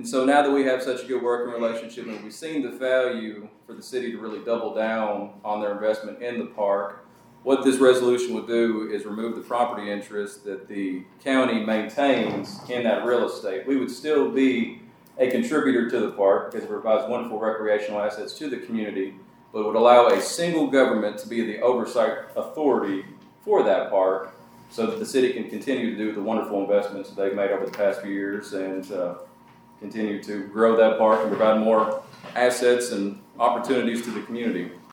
so now that we have such a good working relationship and we've seen the value for the city to really double down on their investment in the park, what this resolution would do is remove the property interest that the county maintains in that real estate. We would still be a contributor to the park because it provides wonderful recreational assets to the community, but would allow a single government to be the oversight authority for that park so that the city can continue to do the wonderful investments that they've made over the past few years and continue to grow that park and provide more assets and opportunities to the community.